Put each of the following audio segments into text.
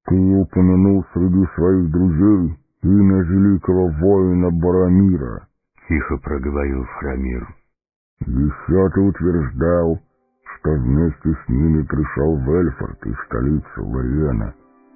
Ты упомянул среди своих друзей имя великого воина Боромира. Тихо проговорил Фарамир. Еще ты утверждал, что вместе с ними пришел в Эльфорд из столицы Лориэна.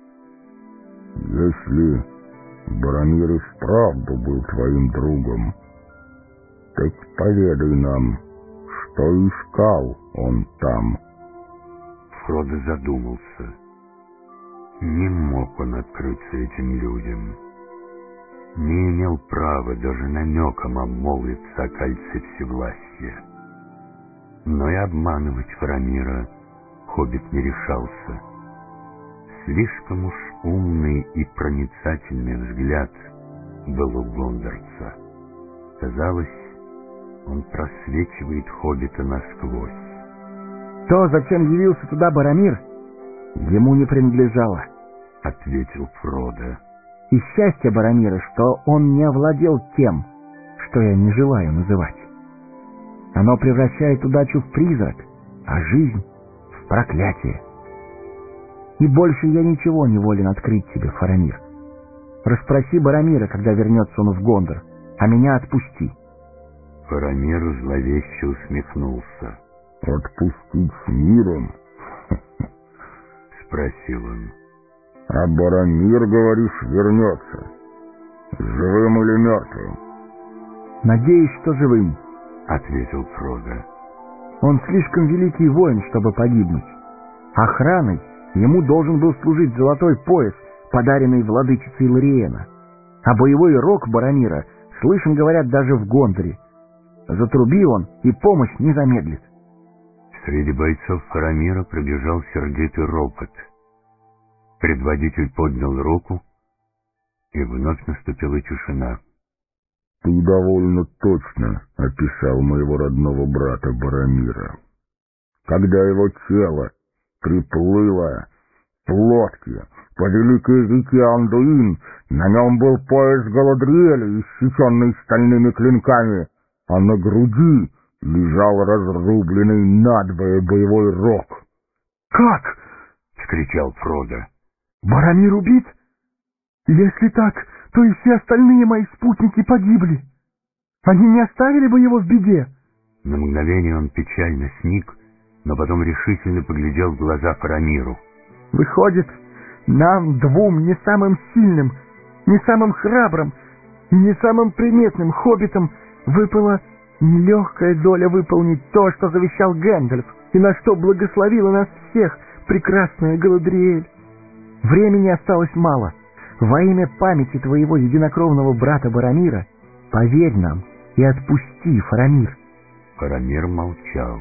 Если Боромир и вправду был твоим другом, так поведай нам, что искал он там. Фродо задумался. Не мог он открыться этим людям. Не имел права даже намеком обмолвиться о кольце всевластия. Но и обманывать Фарамира хоббит не решался. Слишком уж умный и проницательный взгляд был у гондорца. Казалось, он просвечивает хоббита насквозь. То, зачем явился туда Боромир, ему не принадлежало, — ответил Фродо. И счастье Боромира, что он не овладел тем, что я не желаю называть. Оно превращает удачу в призрак, а жизнь — в проклятие. И больше я ничего не волен открыть тебе, Фарамир. Расспроси Боромира, когда вернется он в Гондор, а меня отпусти. Фарамир зловеще усмехнулся. «Отпустить с миром?» — спросил он. «А Боромир, говоришь, вернется? Живым или мертвым?» «Надеюсь, что живым», — ответил Фродо. «Он слишком великий воин, чтобы погибнуть. Охраной ему должен был служить золотой пояс, подаренный владычицей Лориэна. А боевой рог Боромира слышен, говорят, даже в Гондоре. Затруби он, и помощь не замедлит». Среди бойцов Фарамира пробежал сердитый ропот. Предводитель поднял руку, и вновь наступила тишина. «Ты довольно точно описал моего родного брата Боромира. Когда его тело приплыло в лодке по великой реке Андуин, на нем был пояс Галадриэля, иссеченный стальными клинками, а на груди лежал разрубленный надвое боевой рог». «Как?» — вскричал Фродо. «Боромир убит? Если так, то и все остальные мои спутники погибли. Они не оставили бы его в беде». На мгновение он печально сник, но потом решительно поглядел в глаза Фарамиру. «Выходит, нам двум, не самым сильным, не самым храбрым и не самым приметным хоббитам, выпала нелегкая доля выполнить то, что завещал Гэндальф, и на что благословила нас всех прекрасная Галадриэль. Времени осталось мало. Во имя памяти твоего единокровного брата Боромира поверь нам и отпусти, Фарамир». Фарамир молчал.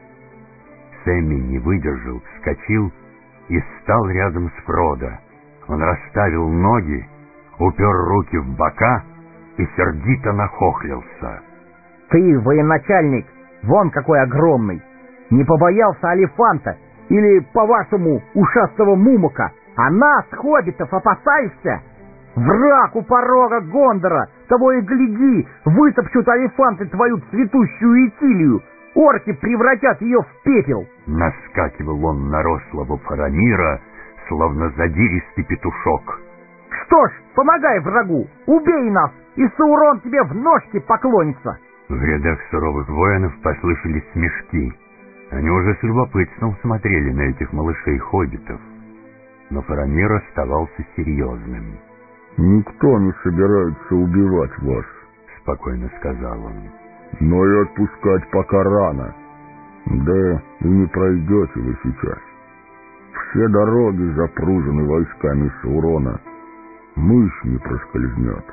Сэмми не выдержал, вскочил и стал рядом с Фродо. Он расставил ноги, упер руки в бока и сердито нахохлился. «Ты, военачальник, вон какой огромный! Не побоялся Алифанта или, по-вашему, ушастого Мумука, а нас, хоббитов, опасаешься? Враг у порога Гондора, того и гляди, вытопчут алифанты твою цветущую Итилию, орки превратят ее в пепел». Наскакивал он на рослого Фарамира, словно задиристый петушок. «Что ж, помогай врагу, убей нас, и Саурон тебе в ножки поклонится». В рядах суровых воинов послышались смешки. Они уже с любопытством смотрели на этих малышей-хоббитов. Но Фарамир оставался серьезным. «Никто не собирается убивать вас», — спокойно сказал он. «Но и отпускать пока рано. Да и не пройдете вы сейчас. Все дороги запружены войсками Саурона. Мышь не проскользнет.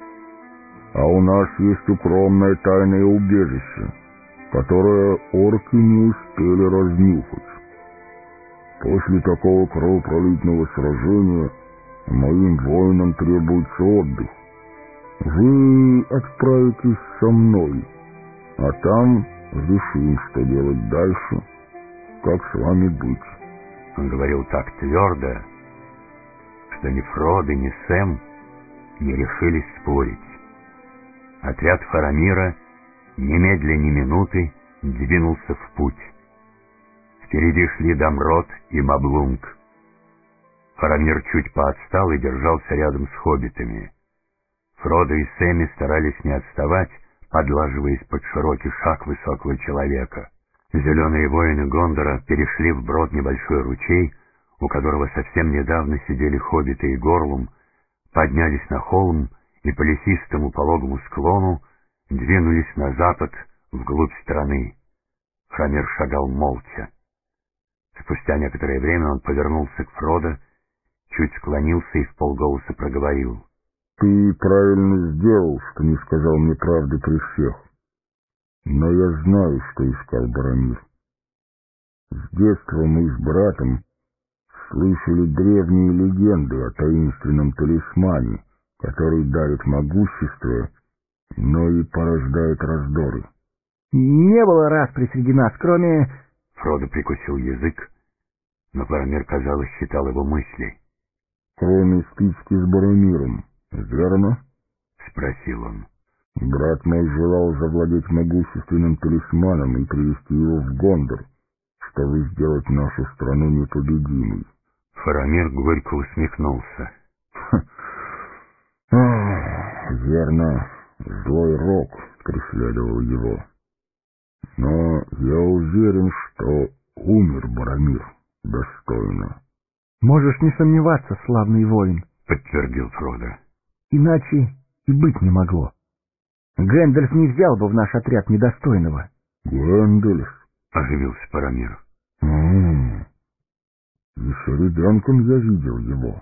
А у нас есть укромное тайное убежище, которое орки не успели разнюхать. После такого кровопролитного сражения моим воинам требуется отдых. Вы отправитесь со мной, а там решим, что делать дальше, как с вами быть». Он говорил так твердо, что ни Фродо, ни Сэм не решились спорить. Отряд Фарамира немедля ни минуты двинулся в путь. Впереди шли Дамрот и Маблунг. Фарамир чуть поотстал и держался рядом с хоббитами. Фродо и Сэмми старались не отставать, подлаживаясь под широкий шаг высокого человека. Зеленые воины Гондора перешли вброд небольшой ручей, у которого совсем недавно сидели хоббиты и Горлум, поднялись на холм и по лесистому пологому склону двинулись на запад, вглубь страны. Фарамир шагал молча. Спустя некоторое время он повернулся к Фродо, чуть склонился и вполголоса проговорил: «Ты правильно сделал, что не сказал мне правды при всех. Но я знаю, что искал Боромир. С детства мы с братом слышали древние легенды о таинственном талисмане, который дарит могущество, но и порождает раздоры». «Не было распри среди нас, кроме...» Фродо прикусил язык, но Боромир, казалось, считал его мысли. «Кроме стычки с Боромиром, верно?» — спросил он. «Брат мой желал завладеть могущественным талисманом и привести его в Гондор, чтобы сделать нашу страну непобедимой». Фарамир горько усмехнулся. «Верно, злой рок преследовал его. Но я уверен, что умер Боромир достойно». «Можешь не сомневаться, славный воин», — подтвердил Фродо. «иначе и быть не могло. Гэндальф не взял бы в наш отряд недостойного». «Гэндальф?» — оживился Боромир. Еще ребенком я видел его.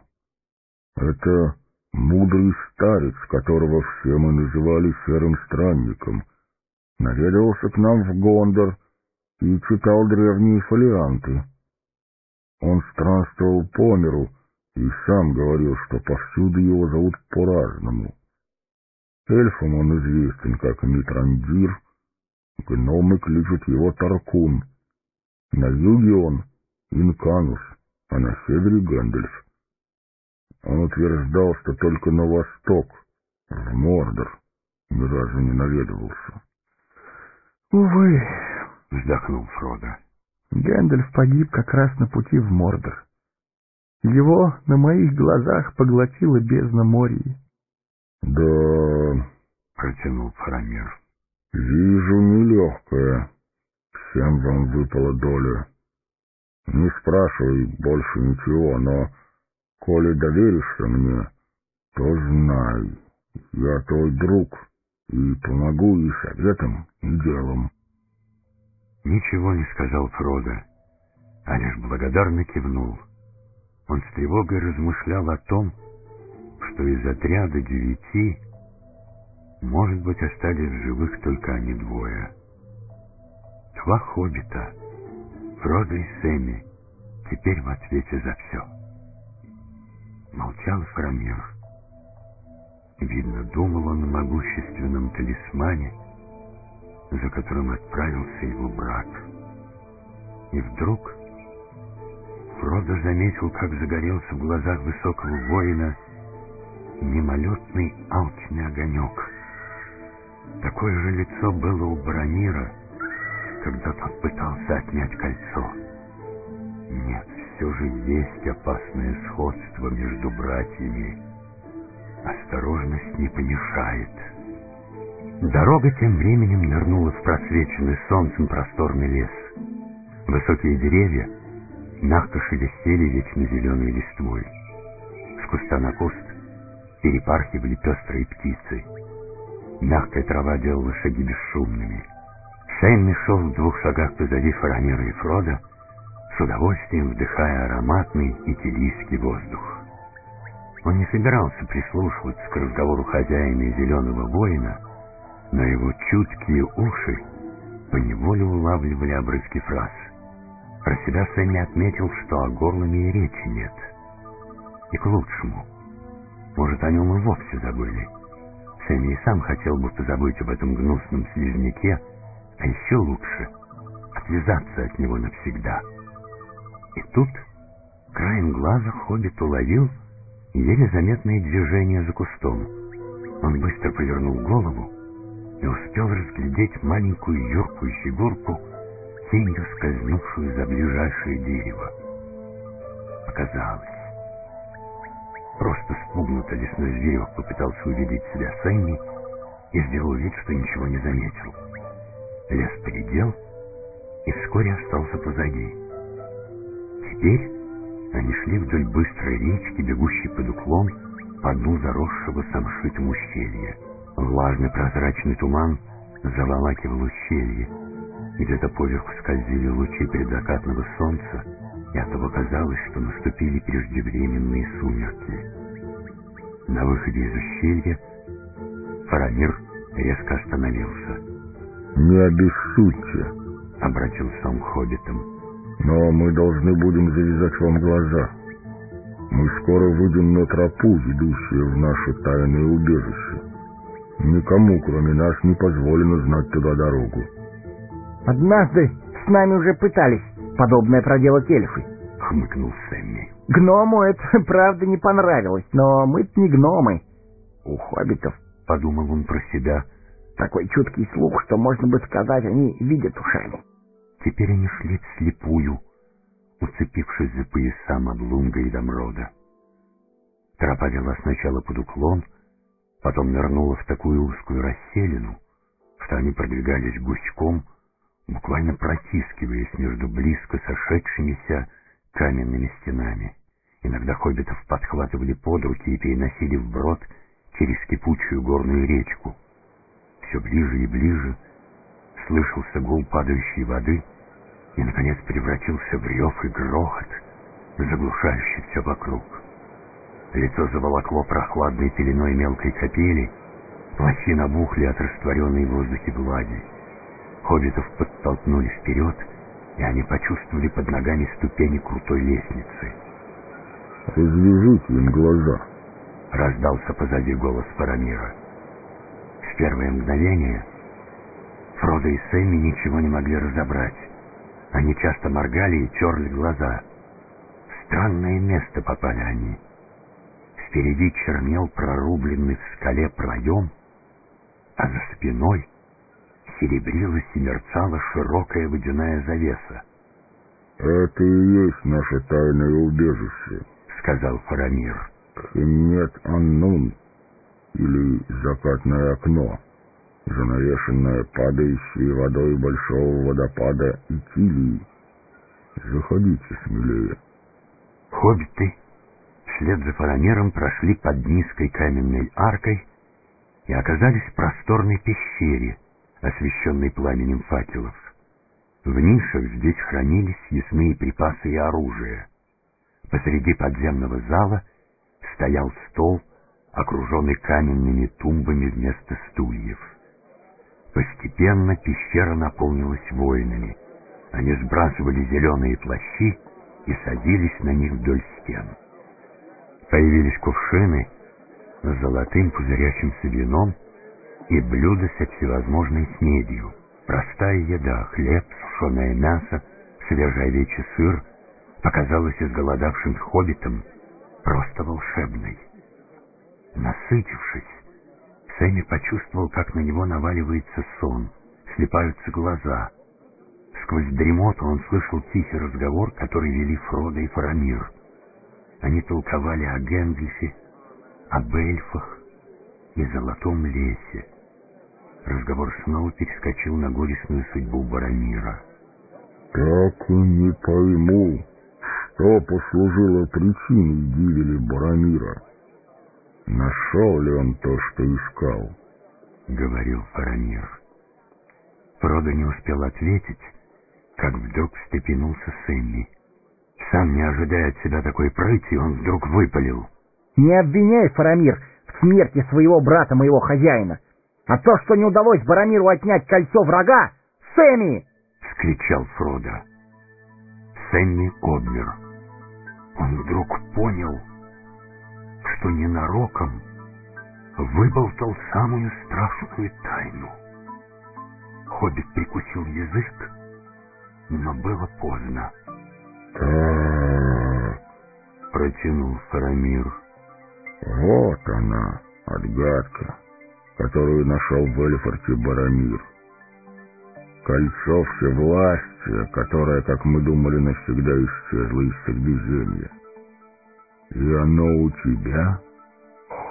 Это мудрый старец, которого все мы называли Серым Странником, наведывался к нам в Гондор и читал древние фолианты. Он странствовал по миру и сам говорил, что повсюду его зовут по-разному. Эльфам он известен как Митрандир, гномы кличут его Таркун. На юге он Инканус, а на севере Гэндальф. Он утверждал, что только на восток, в Мордор, ни разу не наведывался. «Увы», — вздохнул Фродо. «Гэндальф погиб как раз на пути в Мордор. Его на моих глазах поглотила бездна Мории». «Да», — протянул Фарамир. «Вижу, нелегкая. Всем вам выпала доля. Не спрашивай больше ничего, но, коли доверишься мне, то знай, я твой друг и помогу и советом, и делом». Ничего не сказал Фродо, а лишь благодарно кивнул. Он с тревогой размышлял о том, что из отряда 9, может быть, остались в живых только они двое. 2 хоббита, Фродо и Сэмми, теперь в ответе за все. Молчал Фарамир. Видно, думал он о могущественном талисмане, за которым отправился его брат. И вдруг Фродо заметил, как загорелся в глазах высокого воина мимолетный алчный огонек. Такое же лицо было у Боромира, когда тот пытался отнять кольцо. Нет, все же есть опасное сходство между братьями. Осторожность не помешает. Дорога тем временем нырнула в просвеченный солнцем просторный лес. Высокие деревья мягко шелестели вечно зеленой листвой. С куста на куст перепархивали пестрые птицы. Мягкая трава делала шаги бесшумными. Сэмми шел в 2 шагах позади Фарамира и Фродо, с удовольствием вдыхая ароматный итилийский воздух. Он не собирался прислушиваться к разговору хозяина и зеленого воина, но его чуткие уши поневоле улавливали обрывки фраз. Про себя Сэмми отметил, что о Горлуме и речи нет. И к лучшему. Может, о нем и вовсе забыли. Сэмми и сам хотел бы позабыть об этом гнусном слизняке, а еще лучше — отвязаться от него навсегда. И тут краем глаза хоббит уловил еле заметные движения за кустом. Он быстро повернул голову и успел разглядеть маленькую юркую фигурку, тенью скользнувшую за ближайшее дерево. Показалось. спугнуто лесной зверек попытался увидеть себя Сэмми и сделал вид, что ничего не заметил. Лес поредел и вскоре остался позади. Теперь они шли вдоль быстрой речки, бегущей под уклон по дну заросшего самшитом ущелья. Влажный прозрачный туман заволакивал ущелье, где-то поверху скользили лучи предзакатного солнца, и оттого казалось, что наступили преждевременные сумерки. На выходе из ущелья Фарамир резко остановился. «Не обессудьте», — обратился он к хоббитам. «но мы должны будем завязать вам глаза. Мы скоро выйдем на тропу, ведущую в наше тайное убежище. Никому, кроме нас, не позволено знать туда дорогу». «Однажды с нами уже пытались подобное проделать эльфы», — хмыкнул Сэмми. «Гному это, правда, не понравилось, но мы-то не гномы. У хоббитов, — подумал он про себя, — такой чуткий слух, что, можно бы сказать, они видят ушами». Теперь они шли вслепую, уцепившись за пояса Маблунга и Домрода. Тропа вела сначала под уклон, потом нырнула в такую узкую расселину, что они продвигались гуськом, буквально протискиваясь между близко сошедшимися каменными стенами. Иногда хоббитов подхватывали под руки и переносили вброд через кипучую горную речку. Все ближе и ближе слышался гул падающей воды и, наконец, превратился в рев и грохот, заглушающий все вокруг. Лицо заволокло прохладной пеленой мелкой капели, плащи набухли от растворенной в воздухе влаги. Хоббитов подтолкнули вперед, и они почувствовали под ногами ступени крутой лестницы. «Развяжите им глаза», — раздался позади голос Фарамира. В первое мгновение Фродо и Сэмми ничего не могли разобрать. Они часто моргали и терли глаза. В странное место попали они. Впереди чернел прорубленный в скале проем, а за спиной серебрилась и мерцала широкая водяная завеса. «Это и есть наше тайное убежище», — сказал Фарамир. «Хеммет-Аннун, или закатное окно, занавешенное падающей водой большого водопада Итилии. Заходите смелее». Хоббиты вслед за Фарамиром прошли под низкой каменной аркой и оказались в просторной пещере, освещенной пламенем факелов. В нишах здесь хранились съестные припасы и оружие. Посреди подземного зала стоял стол, окруженный каменными тумбами вместо стульев. Постепенно пещера наполнилась воинами. Они сбрасывали зеленые плащи и садились на них вдоль стен. Появились кувшины с золотым пузырящимся вином и блюда со всевозможной снедью. Простая еда, хлеб, сушеное мясо, свежий овечий сыр показалась изголодавшим хоббитам просто волшебной. Насытившись, Сэмми почувствовал, как на него наваливается сон, слипаются глаза. Сквозь дремоту он слышал тихий разговор, который вели Фродо и Фарамир. Они толковали о Гэндальфе, об эльфах и золотом лесе. Разговор снова перескочил на горестную судьбу Боромира. «Так и не пойму, что послужило причиной гибели Боромира. Нашел ли он то, что искал?» — говорил Фарамир. Фродо не успел ответить, как вдруг встрепенулся Сэмми. Сам не ожидая от себя такой прыти, он вдруг выпалил: «Не обвиняй, Фарамир, в смерти своего брата, моего хозяина. А то, что не удалось Боромиру отнять кольцо врага, Сэмми!» — вскричал Фродо. Сэмми обмер. Он вдруг понял, что ненароком выболтал самую страшную тайну. Хоббит прикусил язык, но было поздно. «Так», — протянул Фарамир. «Вот она, отгадка, которую нашел в Эльфорте Боромир. Кольцо всевластия, которое, как мы думали, навсегда исчезло из Средиземья. И оно у тебя?»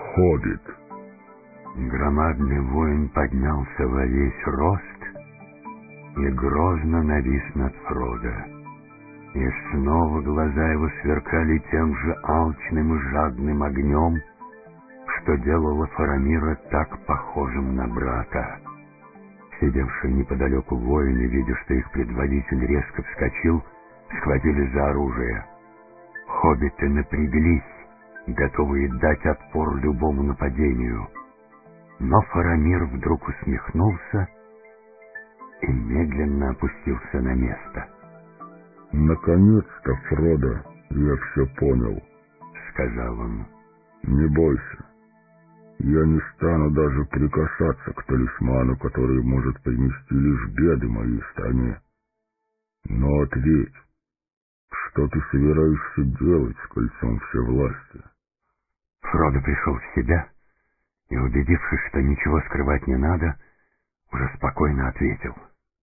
хоббит». Громадный воин поднялся во весь рост и грозно навис над Фродо. И снова глаза его сверкали тем же алчным и жадным огнем, что делало Фарамира так похожим на брата. Сидевшие неподалеку воины, видя, что их предводитель резко вскочил, схватили за оружие. Хоббиты напряглись, готовые дать отпор любому нападению. Но Фарамир вдруг усмехнулся и медленно опустился на место. «Наконец-то, Фродо, я все понял», — сказал он. «Не бойся. Я не стану даже прикасаться к талисману, который может принести лишь беды моей стране. Но ответь, что ты собираешься делать с кольцом всевластия?» Фродо пришел в себя и, убедившись, что ничего скрывать не надо, уже спокойно ответил.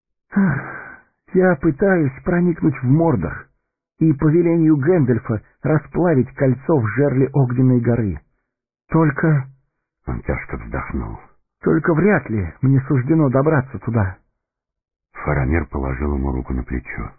«Я пытаюсь проникнуть в Мордор и по велению Гэндальфа расплавить кольцо в жерле Огненной горы. Только...» Он тяжко вздохнул. «Только вряд ли мне суждено добраться туда». Фарамир положил ему руку на плечо.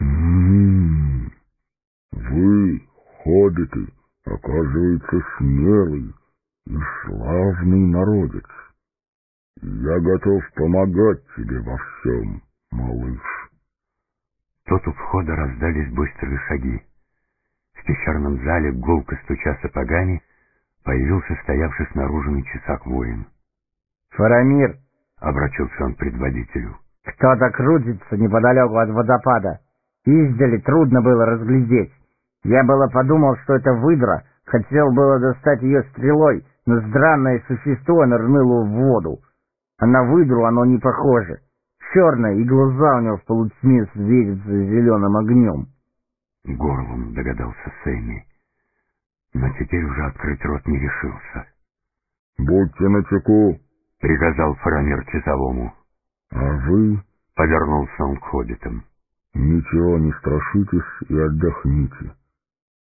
Вы, хоббиты, оказывается, смелый и славный народец. Я готов помогать тебе во всем, малыш». Тут у входа раздались быстрые шаги. В пещерном зале, гулко стуча сапогами, появился стоявший снаружи на часах воин. «Фарамир!» — обратился он к предводителю. «Кто-то крутится неподалеку от водопада. Издали трудно было разглядеть. Я было подумал, что это выдра, хотел было достать ее стрелой, но странное существо нырнуло в воду. А на выдру оно не похоже. Черное, и глаза у него в полутьме светятся зеленым огнем». Горлом догадался Сэмми, но теперь уже открыть рот не решился. «Будьте начеку», — приказал Фарамир часовому. «А вы...» — повернулся он к хоббитам. «Ничего не страшитесь и отдохните.